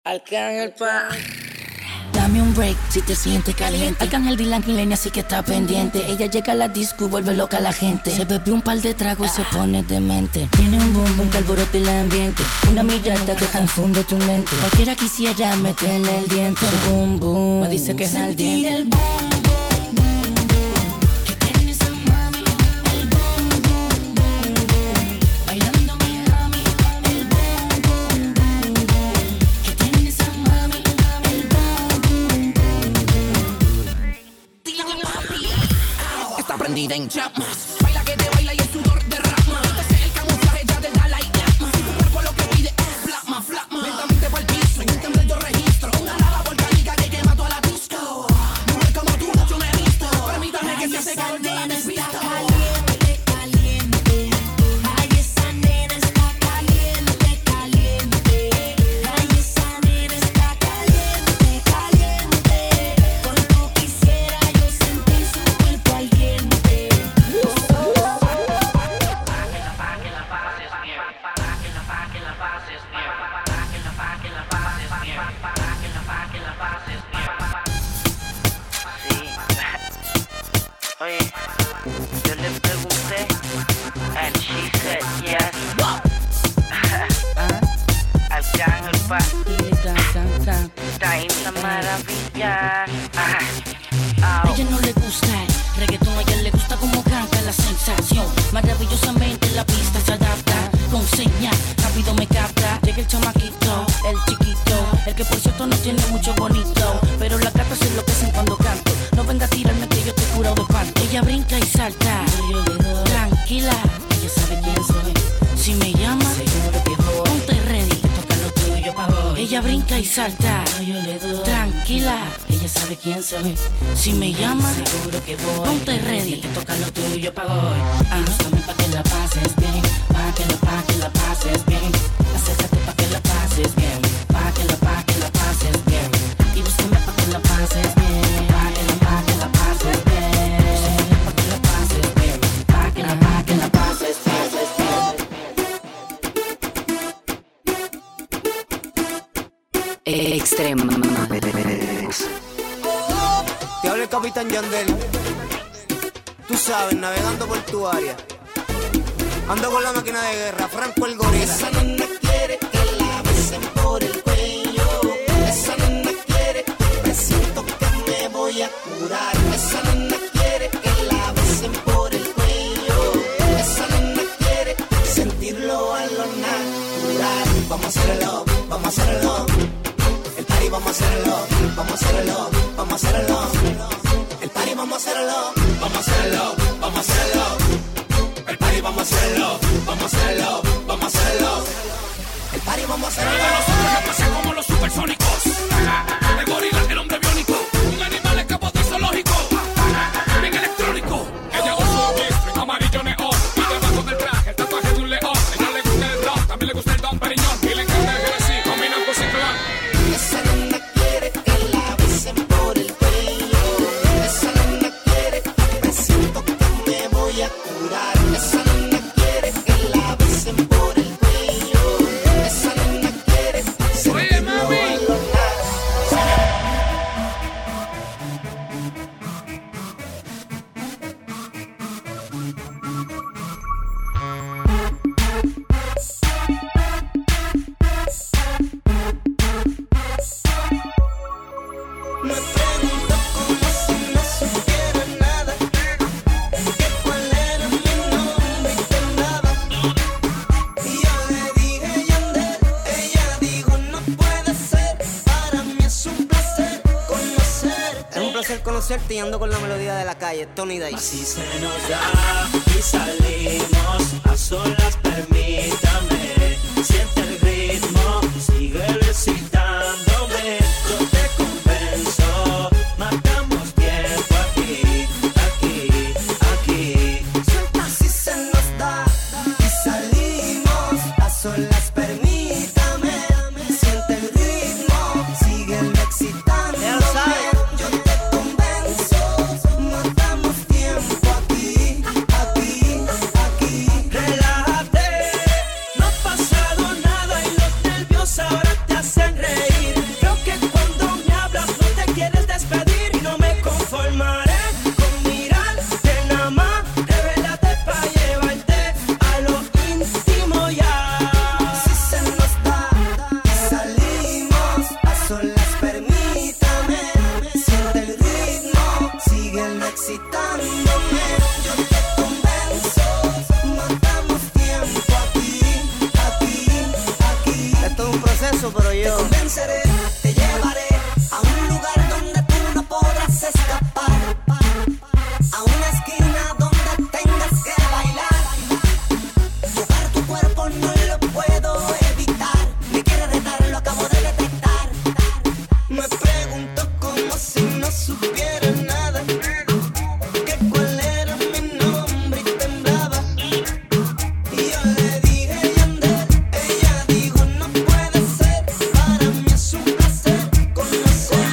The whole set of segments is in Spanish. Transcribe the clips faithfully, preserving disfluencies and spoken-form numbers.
Arcángel pa. Dame un break si te sientes caliente. Arcángel Dylan y Lenny, así que está pendiente. Ella llega a la disco y vuelve loca a la gente. Se bebe un par de tragos y se pone demente. Tiene un boom boom que alborota el ambiente. Una mirada que confunde tu mente. Cualquiera quisiera meterle el diente. Su boom boom me dice que es al diente. El boom boom boom boom que tiene esa mami. El boom boom boom boom bailando Miami. El boom boom boom boom que tiene esa mami. El boom boom boom boom. Dígame papi. Está prendida en llamas. Baila que te baila y el sudor derrama. Este es el camuflaje ya del Dalai Lama. Tu cuerpo lo que pide es flama, flama. Lentamente pa'l piso, en un temblor yo registro. Una lava volcánica que quema toda la disco. Mujer como tú, yo me he visto. Permítame que se hace calor, yo la desvisto. Caliente, caliente. Ay, esa nena está caliente, caliente. Ay, esa nena está caliente, caliente. Por tu quisiera yo sentir su cuerpo al diente. Oye, yo le pregunté and she said yes. Arcángel pa. Está en la maravilla. A ella no le gusta el reggaetón, a ella le gusta como canta la sensación. Maravillosamente la pista se adapta, con señal, rápido me capta. Llega el chamaquito, el chiquito, el que por cierto no tiene mucho bonito, pero las gatas se enloquecen cuando canto. No venga a tirarme que yo estoy curado de espanto. Ella brinca y salta, tranquila, ella sabe quién soy. Si me llama, seguro que voy. Ponte ready, toca lo tuyo pa' hoy. Ella brinca y salta, tranquila, ella sabe quién soy. Si me llama, seguro que voy. Ponte ready, que toca lo tuyo pa' hoy. Ah, búscame pa' que la pases bien, pa' que la, pa' que la pases bien. Acércate pa' que la pases bien, pa' que la, pa' que la pases bien. Y búscame pa' que la pases bien, pa' que la, pa' que la pases bien. Búscame pa' que la pases bien, pa' que la, pa' que la pases bien. Extrema. Te habla el Capitán Yandel. Tú sabes, navegando por tu área. Ando con la máquina de guerra, Franco el gorila. Esa nena quiere que la besen por el cuello. Esa nena quiere, presiento que me voy a curar. Esa nena quiere que la besen por el cuello. Esa nena quiere sentirlo a lo natural. Vamos a hacerlo, vamos a hacerlo. El party vamos a hacerlo, vamos a hacerlo, vamos a hacerlo. El party vamos a hacerlo, vamos a hacerlo, vamos a hacerlo. El party vamos a hacerlo, vamos a hacerlo, vamos a hacerlo. El party vamos a hacerlo. Nosotros nos pasa como los supersónicos. El gorila, el hombre biónico. Un animal escapó del zoológico. Bien electrónico. Que llegó su bistro, amarillo neón. Y debajo del traje, el tatuaje de un león. A ella le gusta el rock, también le gusta el Don Periñón. Y le encanta el Genesis, combina con ciclón. Esa nena quiere que la besen por el cuello. Esa nena quiere, presiento que me voy a curar. Esa nena quiere que la besen por el cuello. Esa nena quiere sentirlo a lo natural. Me pregunto como si no supiera nada, que cuál era mi nombre y qué andaba. Y yo le dije Yandel, ella dijo no puede ser, para mí es un placer conocer. Es un placer conocerte y ando con la melodía de la calle, Tony Day. Así se nos da y salimos a solas, permítame. Siente el ritmo, sigue recitándome. Yo te convenzo, matamos tiempo aquí, aquí, aquí. Suelta si se nos da y salimos a solas, permítame. Siente el ritmo, síguelo excitándome. Ya lo sabes. Yo te convenzo, matamos tiempo aquí, aquí, aquí. Relájate, no pasa venceré, te llevaré a un lugar donde tú no podrás escapar, a una esquina donde tengas que bailar. Tocar tu cuerpo no lo puedo evitar, me quiere retar, lo acabo de detectar. Me pregunto como si no supiera nada, que cuál era mi nombre y temblaba. Y yo le dije Yandel, ella dijo no puede ser, para mí es un placer conocer.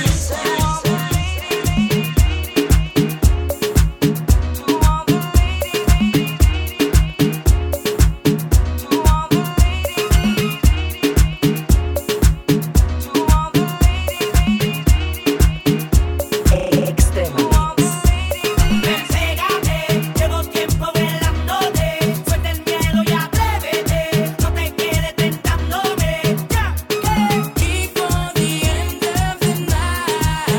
Pégate, llevo tiempo velándote, suelta el miedo y atrévete, no te quedes tentándome, ya, que Before the end of the night,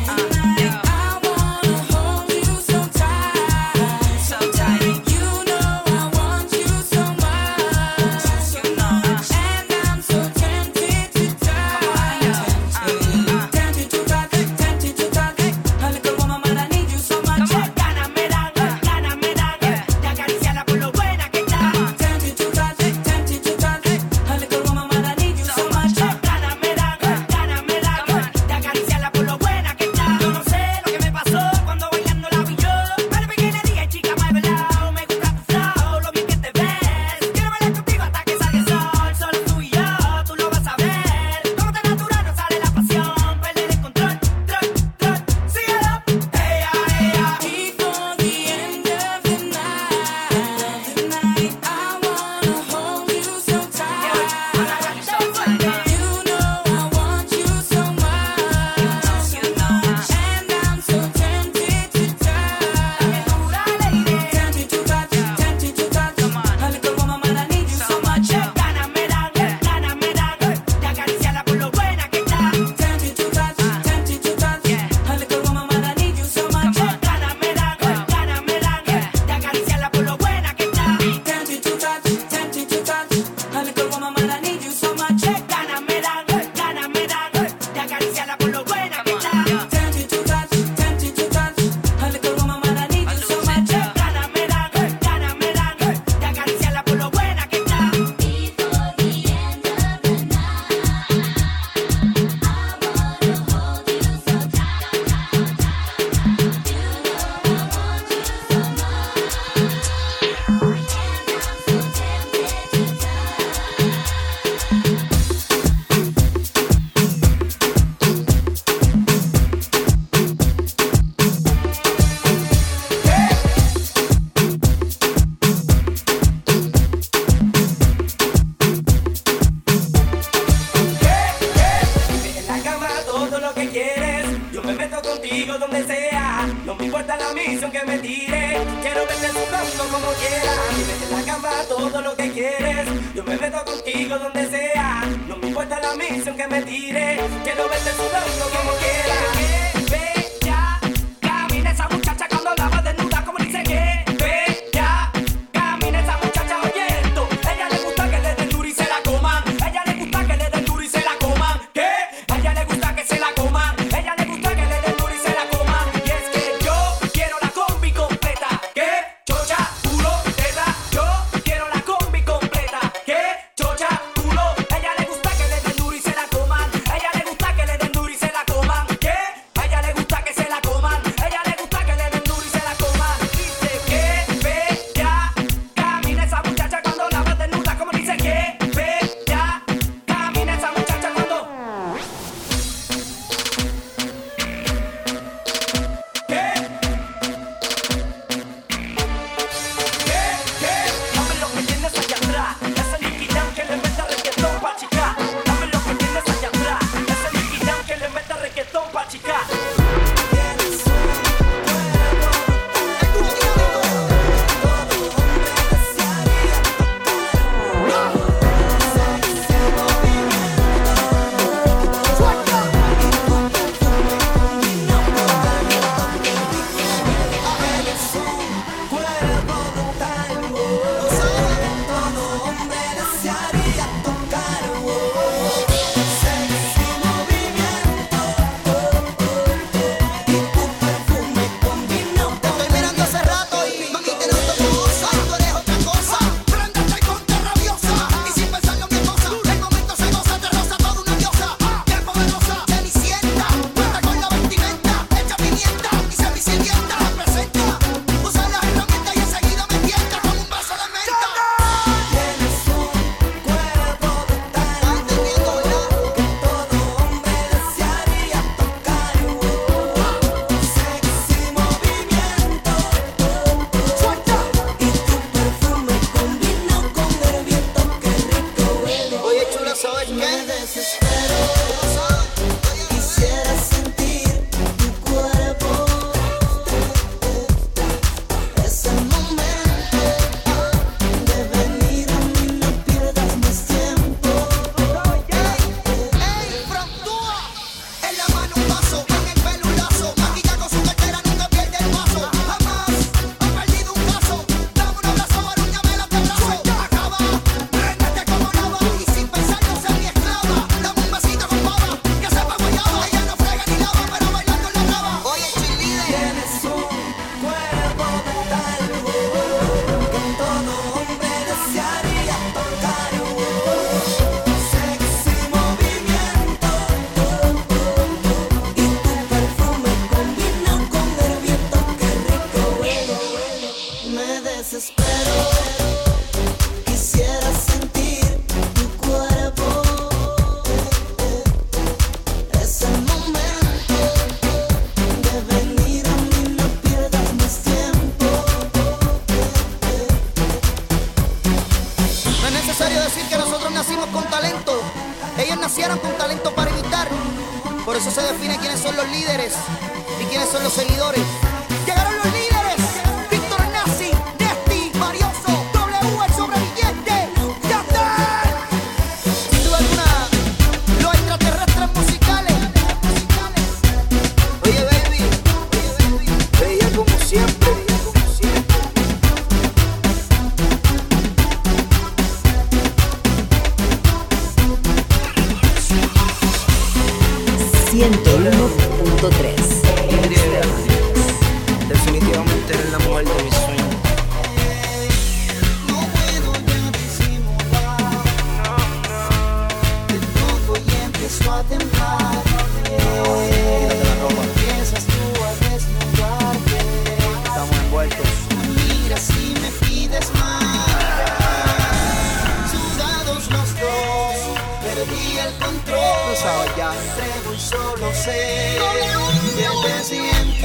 I wanna hold you so tight, so tight. You know I want you so much, so much, and I'm so tempted to touch, tempted to touch, tempted to touch. A little woman, man, I need you so much. ganas me dan, ganas me dan, de acariciarla por lo buena que está. Tempted to touch, tempted to touch. A little woman, man, I need you so much. Ganas me dan, ganas me dan, de acariciarla por lo buena que está. Yo no sé lo que me pasó cuando bailando la vi yo, pero vi que le dije chica me velado, me gusta tu flow, lo bien que te ves. Quiero bailar contigo hasta que salga el sol, solo tú y yo, tú lo vas a ver. Como tan natural nos sale la pasión, perder el control, trol, trol, síguelo. Ella, ella. Before the end of the night, the night, I wanna hold you so tight. You know I want you so much, so much, and I'm so tempted to touch. Tempted to touch, tempted to touch. A little woman, man, I need you so much. Ganas me dan, ganas me dan, de acariciarla por lo buena que está. Tempted to touch, tempted to touch. A little woman, man, I need you so much. Ganas me dan, ganas me dan, de acariciarla por lo buena que está. Tempted to touch, tempted to touch. A little woman, man, I need you so much. Ganas me dan, ganas me dan, de acariciarla por lo buena que está. Tempted to touch, tempted to touch. A little woman, man, I need you so much. Ganas me dan, ganas me dan, de acariciarla por lo buena que está. En la cama todo lo que quieres, yo me meto contigo donde sea, no me importa la misión que me tire, quiero verte sudando como quieras. En la cama todo lo que quieres, yo me meto contigo donde sea, no me importa la misión que me tire, quiero verte sudando como quieras. Bella, camina esa muchacha cuando andaba desnuda, como dice que bella, camina esa muchacha, oye esto, ella le gusta que le den duro y se la coman, ella le gusta que le den duro y se la coman, ¿qué? A ella le gusta que se la coman, ella le gusta que le den duro y se la coman, y es que yo quiero la combi completa, ¿qué? Chocha, culo, teta, yo quiero la combi completa, ¿qué? Chocha, culo, ella le gusta que le den duro y se la coman, ella le gusta Por eso se define quiénes son los líderes y quiénes son los seguidores. Llegaron los líderes. Víctor Nazi, Nesti, Marioso, W, el sobreviviente. ¡Ya está! Sin duda alguna, los extraterrestres musicales. Oye, baby, bella como siempre. ciento uno punto tres. Definitivamente eres la mujer de mis sueños. No puedo ya disimular. Te toco y empiezo a temblar. Quítate la ropa. Empiezas tú a desnudarte. Estamos envueltos. Me miras y me pides más. Sudados los dos, perdí el control. Tú sabes ya. Entrego y solo sé que te siento.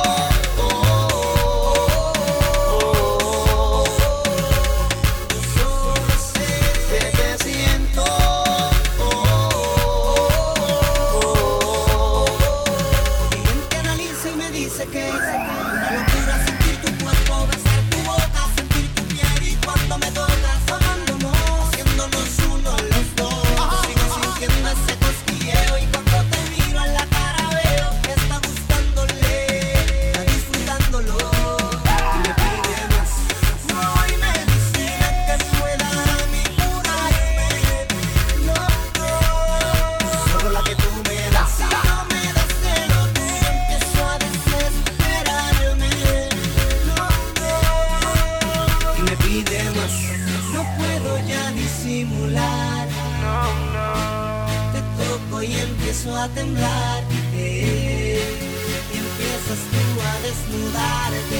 A temblar, eh, y empiezas tú a desnudarte.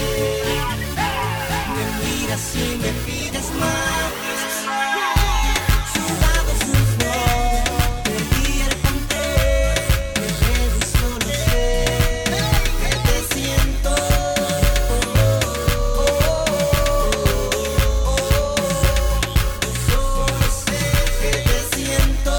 Me miras y me pides más. Sudados los dos, perdí el control. Pero solo sé que te siento. Solo sé que te siento.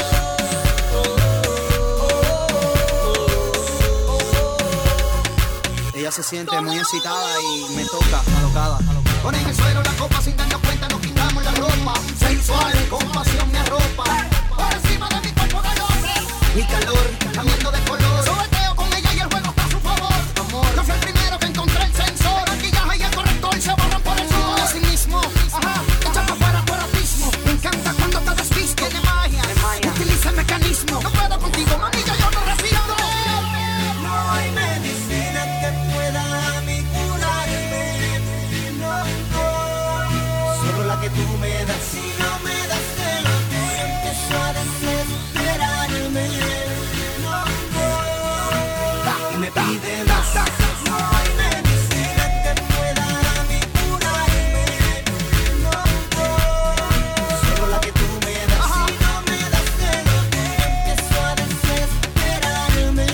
Ella se siente muy excitada y me toca, alocada. Pon en el suelo la copa sin darnos cuenta, nos quitamos la ropa. Sensual, con pasión me arropa. Por encima de mi cuerpo de hombre. Mi calor, cambiando de color. Sobeteo con ella y el juego está a su favor. Amor, yo fui el primero que encontré el sensor. El maquillaje y el corrector se borran por el sudor. Así mismo, ajá, echa para afuera tu erotismo. Me encanta cuando te desviste. Tiene magia, utiliza el mecanismo. No puedo contigo, mami, ya yo no respiro. No hay medicina que pueda a mí curarme. No, no. Solo la que tú me das. Si no me das de lo que empiezo a desesperarme. No, no. Y me pide más. No hay medicina que pueda a mí curarme. No, no. Solo la que tú me das. Si no me das de lo que empiezo a desesperarme.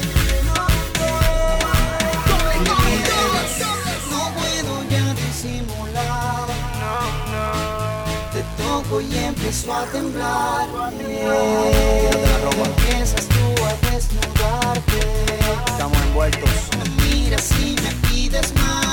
No puedo ya disimular. Te toco y empiezo a temblar. Quítate la ropa. Empiezas tú a desnudarte. Estamos envueltos. Me miras y me pides más.